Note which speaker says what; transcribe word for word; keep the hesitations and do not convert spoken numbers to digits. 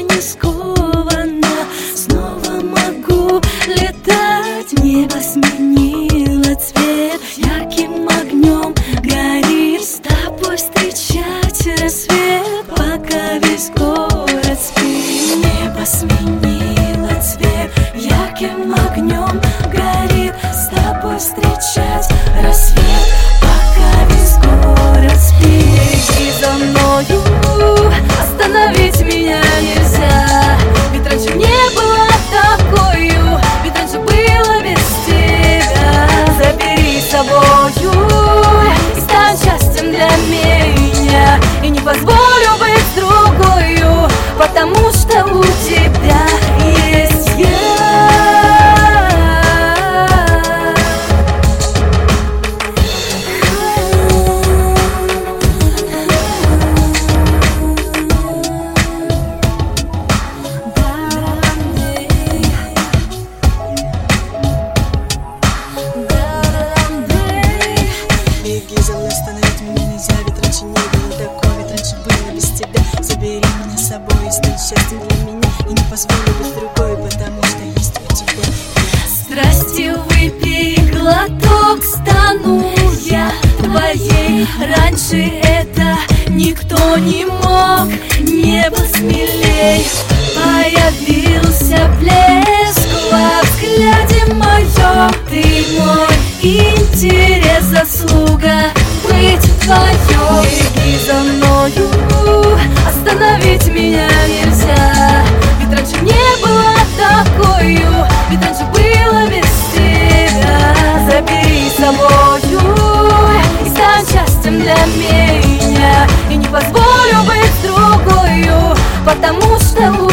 Speaker 1: не скована, снова могу летать. Небо сменило цвет, ярким огнем горит. С тобой встречать рассвет, пока весь город спит. Небо сменило цвет, ярким огнем горит. С тобой встречать рассвет, пока весь город спит. Беги за мною, остановить меня нельзя. Ведь раньше не было такою, ведь раньше было без тебя. Забери с собою и стань счастьем для меня. И не позволю быть другою, потому что у тебя есть я.
Speaker 2: Беги за мной, остановить меня нельзя. Ведь раньше не было такого, ведь раньше было без тебя. Забери меня с собой и стань счастьем для меня. И не позволю быть другой, потому что есть у тебя.
Speaker 1: Страстью выпей глоток, стану я твоей. Раньше это никто не мог. Небо смелей, появился блеск во взгляде моем. Ты мой интерес, заслуга быть твоем. Беги за мною, остановить меня нельзя. Ведь раньше не было такою, ведь раньше было без тебя. Забери с собою и стань счастьем для меня. И не позволю быть другою, потому что